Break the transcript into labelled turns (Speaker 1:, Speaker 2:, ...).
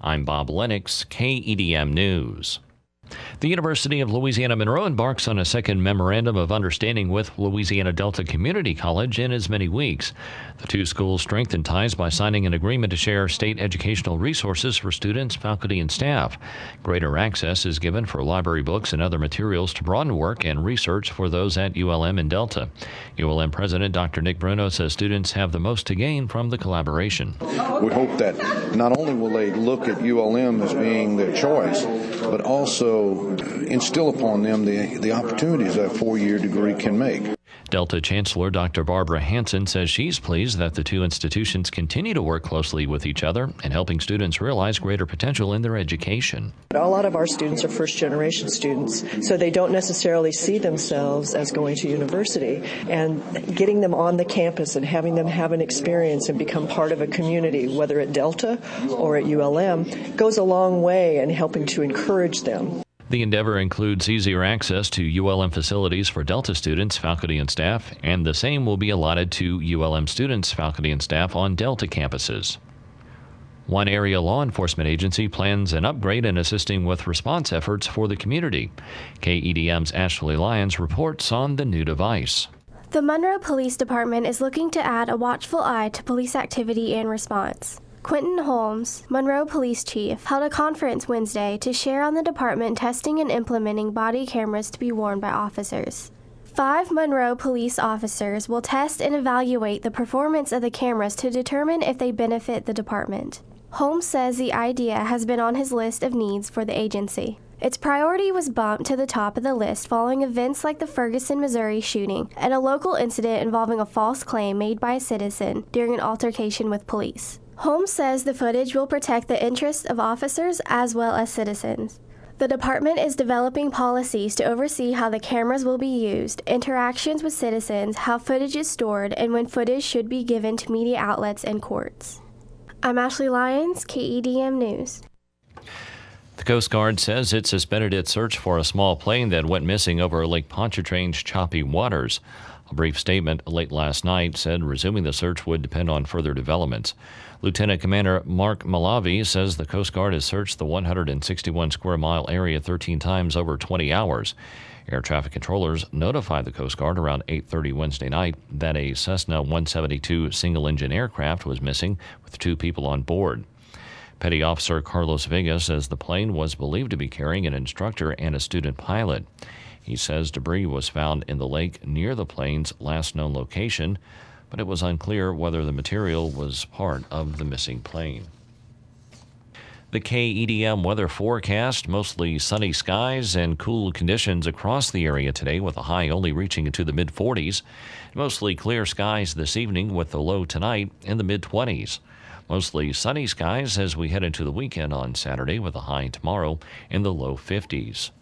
Speaker 1: I'm Bob Lennox, KEDM News. The University of Louisiana Monroe embarks on a second memorandum of understanding with Louisiana Delta Community College in as many weeks. The two schools strengthen ties by signing an agreement to share state educational resources for students, faculty, and staff. Greater access is given for library books and other materials to broaden work and research for those at ULM and Delta. ULM President Dr. Nick Bruno says students have the most to gain from the collaboration.
Speaker 2: We hope that not only will they look at ULM as being their choice, but also instill upon them the opportunities that a four-year degree can make.
Speaker 1: Delta Chancellor Dr. Barbara Hansen says she's pleased that the two institutions continue to work closely with each other and helping students realize greater potential in their education.
Speaker 3: A lot of our students are first-generation students, so they don't necessarily see themselves as going to university. And getting them on the campus and having them have an experience and become part of a community, whether at Delta or at ULM, goes a long way in helping to encourage them.
Speaker 1: The endeavor includes easier access to ULM facilities for Delta students, faculty, and staff, and the same will be allotted to ULM students, faculty, and staff on Delta campuses. One area law enforcement agency plans an upgrade in assisting with response efforts for the community. KEDM's Ashley Lyons reports on the new device.
Speaker 4: The Monroe Police Department is looking to add a watchful eye to police activity and response. Quentin Holmes, Monroe Police Chief, held a conference Wednesday to share on the department testing and implementing body cameras to be worn by officers. 5 Monroe police officers will test and evaluate the performance of the cameras to determine if they benefit the department. Holmes says the idea has been on his list of needs for the agency. Its priority was bumped to the top of the list following events like the Ferguson, Missouri shooting and a local incident involving a false claim made by a citizen during an altercation with police. Holmes says the footage will protect the interests of officers as well as citizens. The department is developing policies to oversee how the cameras will be used, interactions with citizens, how footage is stored, and when footage should be given to media outlets and courts. I'm Ashley Lyons, KEDM News.
Speaker 1: The Coast Guard says it suspended its search for a small plane that went missing over Lake Pontchartrain's choppy waters. A brief statement late last night said resuming the search would depend on further developments. Lieutenant Commander Mark Malavi says the Coast Guard has searched the 161 square mile area 13 times over 20 hours. Air traffic controllers notified the Coast Guard around 8:30 Wednesday night that a Cessna 172 single-engine aircraft was missing with 2 people on board. Petty Officer Carlos Vega says the plane was believed to be carrying an instructor and a student pilot. He says debris was found in the lake near the plane's last known location, but it was unclear whether the material was part of the missing plane. The KEDM weather forecast: mostly sunny skies and cool conditions across the area today with a high only reaching into the mid-40s. Mostly clear skies this evening with the low tonight in the mid-20s. Mostly sunny skies as we head into the weekend on Saturday with a high tomorrow in the low 50s.